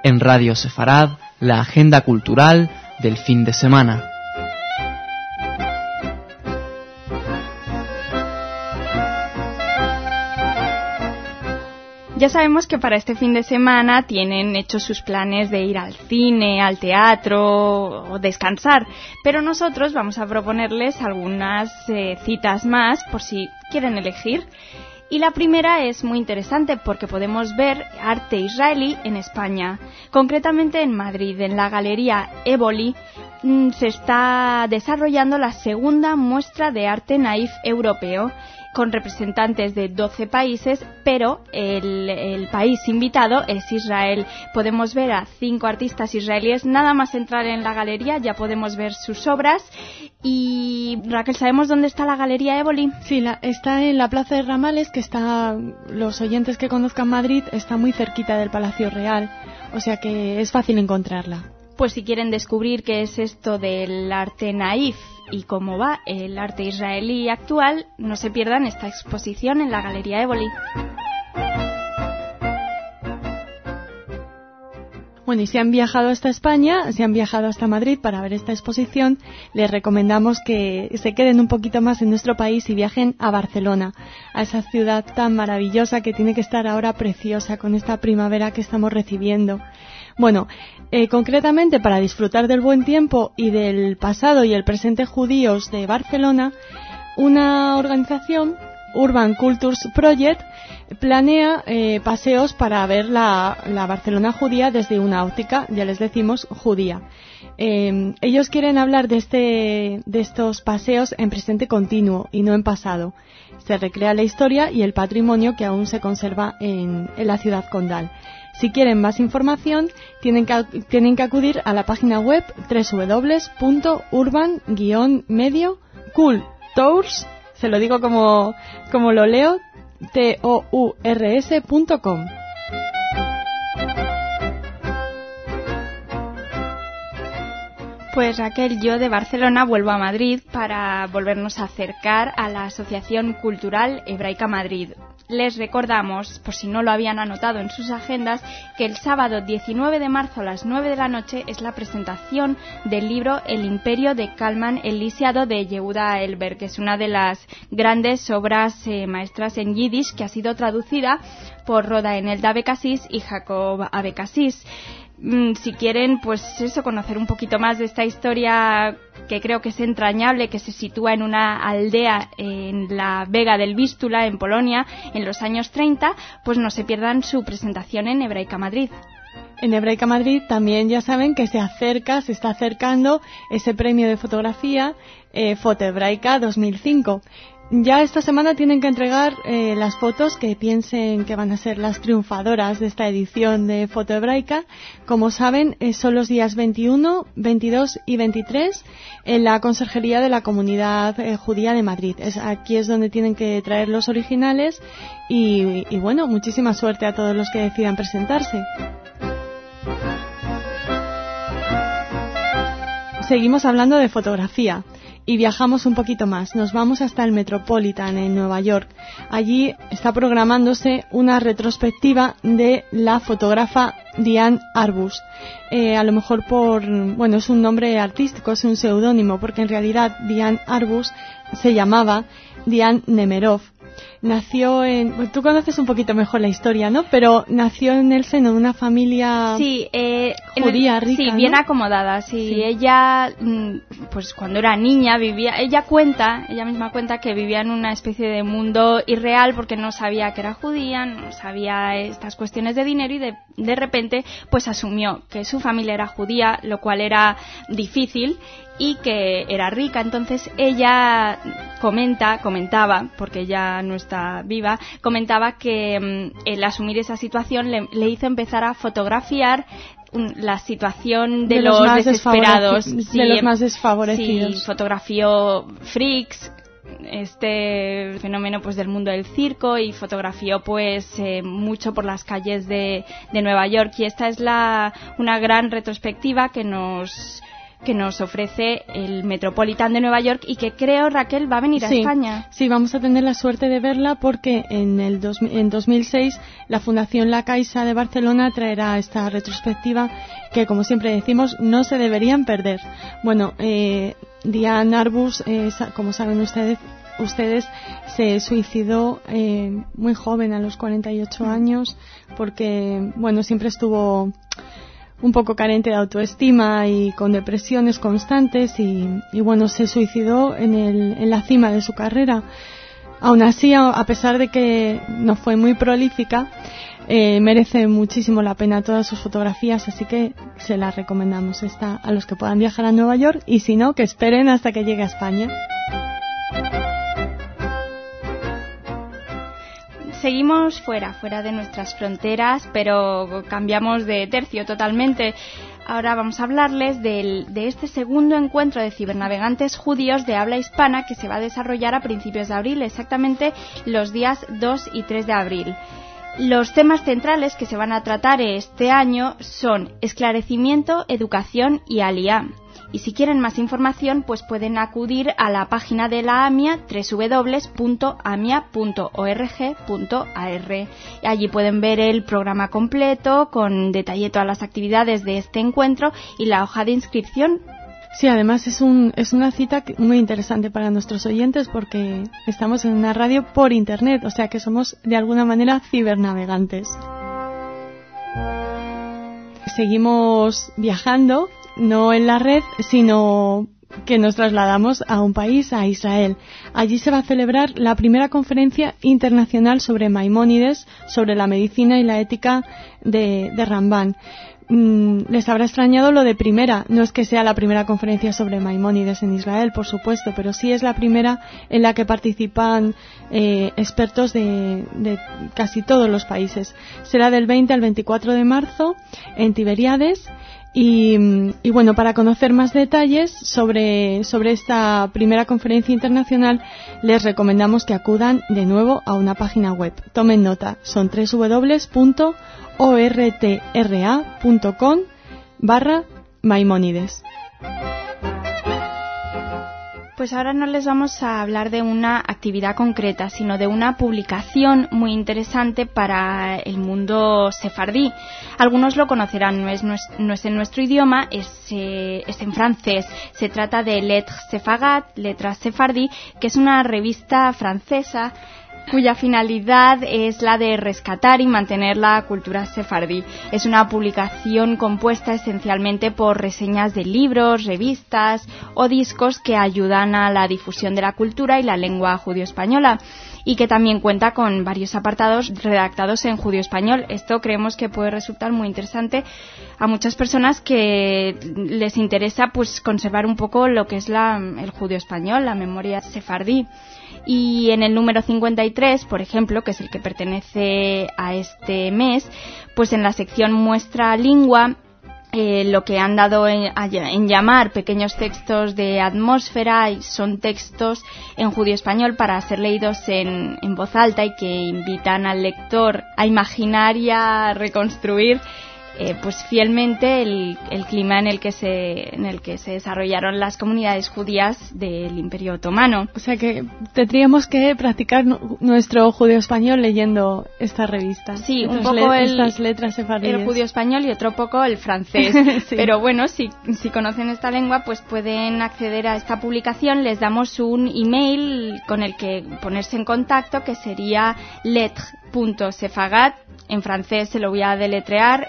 en Radio Sefarad, la agenda cultural del fin de semana. Ya sabemos que para este fin de semana tienen hechos sus planes de ir al cine, al teatro o descansar, pero nosotros vamos a proponerles algunas citas más por si quieren elegir. Y la primera es muy interesante porque podemos ver arte israelí en España, concretamente en Madrid, en la Galería Éboli. Se está desarrollando la segunda muestra de arte naif europeo, con representantes de 12 países, pero el país invitado es Israel. Podemos ver a 5 artistas israelíes, nada más entrar en la galería ya podemos ver sus obras. Y Raquel, ¿sabemos dónde está la Galería Éboli? Sí, está en la Plaza de Ramales, que está, los oyentes que conozcan Madrid, está muy cerquita del Palacio Real, o sea que es fácil encontrarla. Pues si quieren descubrir qué es esto del arte naif y cómo va el arte israelí actual, no se pierdan esta exposición en la Galería Éboli. Bueno, y si han viajado hasta España, si han viajado hasta Madrid para ver esta exposición, les recomendamos que se queden un poquito más en nuestro país y viajen a Barcelona, a esa ciudad tan maravillosa que tiene que estar ahora preciosa con esta primavera que estamos recibiendo. Bueno, concretamente para disfrutar del buen tiempo y del pasado y el presente judíos de Barcelona, una organización, Urban Cultures Project, planea paseos para ver la Barcelona judía desde una óptica, ya les decimos, judía. Ellos quieren hablar de estos paseos en presente continuo y no en pasado. Se recrea la historia y el patrimonio que aún se conserva en la ciudad condal. Si quieren más información, tienen que acudir a la página web www.urban-medio-cultours, se lo digo como lo leo, tours.com. Pues Raquel, yo de Barcelona vuelvo a Madrid para volvernos a acercar a la Asociación Cultural Hebraica Madrid. Les recordamos, por si no lo habían anotado en sus agendas, que el sábado 19 de marzo a las 9 de la noche es la presentación del libro El Imperio de Kalman el Lisiado de Yehuda Elber, que es una de las grandes obras maestras en yiddish que ha sido traducida por Roda Enelda Abecassis y Jacob Abecassis. Si quieren, pues eso, conocer un poquito más de esta historia que creo que es entrañable, que se sitúa en una aldea en la Vega del Vístula, en Polonia, en los años 30, pues no se pierdan su presentación en Hebraica Madrid. En Hebraica Madrid también ya saben que se está acercando ese premio de fotografía Foto Hebraica 2005. Ya esta semana tienen que entregar las fotos que piensen que van a ser las triunfadoras de esta edición de Foto Hebraica. Como saben, son los días 21, 22 y 23 en la Conserjería de la Comunidad Judía de Madrid. Aquí es donde tienen que traer los originales y bueno, muchísima suerte a todos los que decidan presentarse. Seguimos hablando de fotografía. Y viajamos un poquito más, nos vamos hasta el Metropolitan en Nueva York. Allí está programándose una retrospectiva de la fotógrafa Diane Arbus. A lo mejor es un nombre artístico, es un seudónimo, porque en realidad Diane Arbus se llamaba Diane Nemerov. Nació tú conoces un poquito mejor la historia, ¿no? Pero nació en el seno de una familia judía rica, sí, bien acomodada. Sí, ella, pues cuando era niña ella misma cuenta que vivía en una especie de mundo irreal porque no sabía que era judía, no sabía estas cuestiones de dinero y de repente pues asumió que su familia era judía, lo cual era difícil, y que era rica. Entonces ella comentaba, porque ella no está viva, comentaba que el asumir esa situación le hizo empezar a fotografiar la situación de los más desesperados, de los más desfavorecidos. Sí, fotografió freaks, este fenómeno pues del mundo del circo, y fotografió pues mucho por las calles de Nueva York, y esta es una gran retrospectiva que nos que nos ofrece el Metropolitan de Nueva York y que creo, Raquel, va a venir a España. Sí, vamos a tener la suerte de verla porque en 2006 la Fundación La Caixa de Barcelona traerá esta retrospectiva que, como siempre decimos, no se deberían perder. Bueno, Diane Arbus, como saben ustedes, se suicidó muy joven, a los 48 años, porque, bueno, siempre estuvo un poco carente de autoestima y con depresiones constantes y bueno, se suicidó en la cima de su carrera. Aún así, a pesar de que no fue muy prolífica, merece muchísimo la pena todas sus fotografías, así que se las recomendamos a los que puedan viajar a Nueva York, y si no, que esperen hasta que llegue a España. Seguimos fuera de nuestras fronteras, pero cambiamos de tercio totalmente. Ahora vamos a hablarles de este segundo encuentro de cibernavegantes judíos de habla hispana que se va a desarrollar a principios de abril, exactamente los días 2 y 3 de abril. Los temas centrales que se van a tratar este año son esclarecimiento, educación y aliyá. Y si quieren más información, pues pueden acudir a la página de la AMIA, www.amia.org.ar. Allí pueden ver el programa completo, con detalle todas las actividades de este encuentro y la hoja de inscripción. Sí, además es una cita muy interesante para nuestros oyentes porque estamos en una radio por internet, o sea que somos de alguna manera cibernavegantes. Seguimos viajando, no en la red, sino que nos trasladamos a un país, a Israel. Allí se va a celebrar la primera conferencia internacional sobre Maimónides, sobre la medicina y la ética de Rambán. Les habrá extrañado lo de primera. No es que sea la primera conferencia sobre Maimónides en Israel, por supuesto, pero sí es la primera en la que participan expertos de casi todos los países. Será del 20 al 24 de marzo en Tiberíades. Y bueno, para conocer más detalles sobre esta primera conferencia internacional, les recomendamos que acudan de nuevo a una página web. Tomen nota, son www.ortra.com/Maimónides. Pues ahora no les vamos a hablar de una actividad concreta, sino de una publicación muy interesante para el mundo sefardí. Algunos lo conocerán, no es en nuestro idioma, es en francés. Se trata de Lettres Sefagat, Letras Sefardí, que es una revista francesa cuya finalidad es la de rescatar y mantener la cultura sefardí. Es una publicación compuesta esencialmente por reseñas de libros, revistas o discos que ayudan a la difusión de la cultura y la lengua judío-española, y que también cuenta con varios apartados redactados en judío-español. Esto creemos que puede resultar muy interesante a muchas personas que les interesa pues conservar un poco lo que es el judío-español, la memoria sefardí. Y en el número 53, por ejemplo, que es el que pertenece a este mes, pues en la sección Muestra Lingua, lo que han dado en llamar pequeños textos de atmósfera, y son textos en judío-español para ser leídos en voz alta y que invitan al lector a imaginar y a reconstruir pues fielmente el clima en el que se desarrollaron las comunidades judías del Imperio Otomano. O sea que tendríamos que practicar nuestro judío-español leyendo esta revista. Sí, un poco estas letras sefardíes. El judío-español y otro poco el francés. Sí. Pero bueno, si conocen esta lengua, pues pueden acceder a esta publicación. Les damos un email con el que ponerse en contacto, que sería lettres.sefagat. En francés se lo voy a deletrear,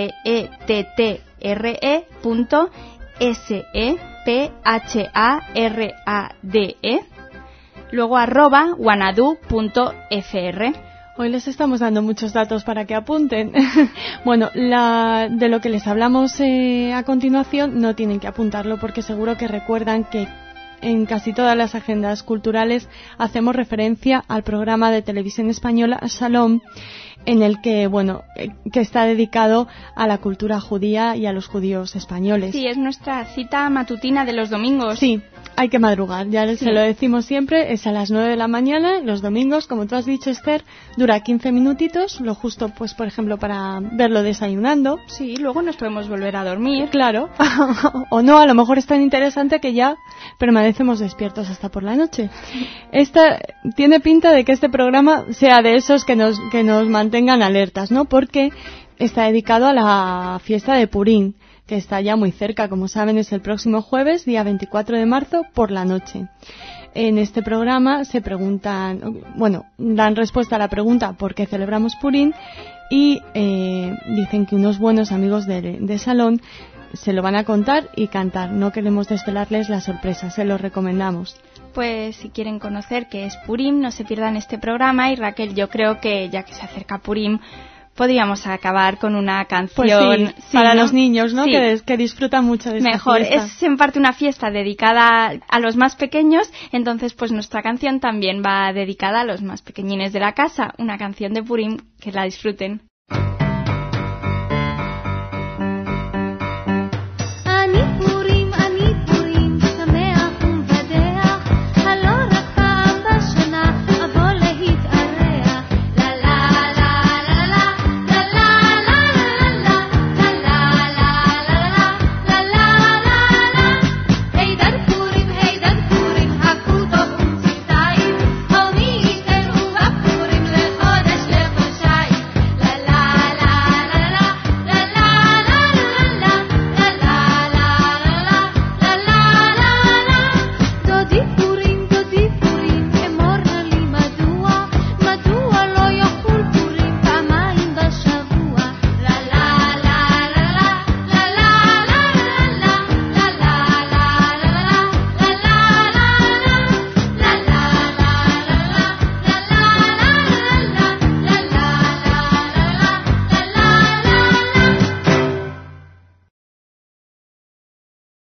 lettre.sephade, luego @wanadu.fr. Hoy les estamos dando muchos datos para que apunten. Bueno, de lo que les hablamos a continuación no tienen que apuntarlo, porque seguro que recuerdan que en casi todas las agendas culturales hacemos referencia al programa de televisión española Shalom, en el que, que está dedicado a la cultura judía y a los judíos españoles. Sí, es nuestra cita matutina de los domingos. Sí, hay que madrugar, ya se lo decimos siempre, es a las 9 de la mañana, los domingos, como tú has dicho, Esther, dura 15 minutitos, lo justo, pues, por ejemplo, para verlo desayunando. Sí, luego nos podemos volver a dormir. Claro, o no, a lo mejor es tan interesante que ya permanecemos despiertos hasta por la noche. Tiene pinta de que este programa sea de esos que nos mantengan alertas, ¿no? Porque está dedicado a la fiesta de Purim, que está ya muy cerca, como saben, es el próximo jueves, día 24 de marzo, por la noche. En este programa se preguntan, dan respuesta a la pregunta ¿por qué celebramos Purim? Y dicen que unos buenos amigos de salón se lo van a contar y cantar. No queremos desvelarles la sorpresa, se lo recomendamos. Pues si quieren conocer qué es Purim, no se pierdan este programa. Y Raquel, yo creo que ya que se acerca Purim, podríamos acabar con una canción. Pues sí, para, ¿no?, los niños, ¿no? Sí. Que disfrutan mucho de esta Mejor, fiesta. es en parte una fiesta dedicada a los más pequeños, entonces pues nuestra canción también va dedicada a los más pequeñines de la casa, una canción de Purim, que la disfruten.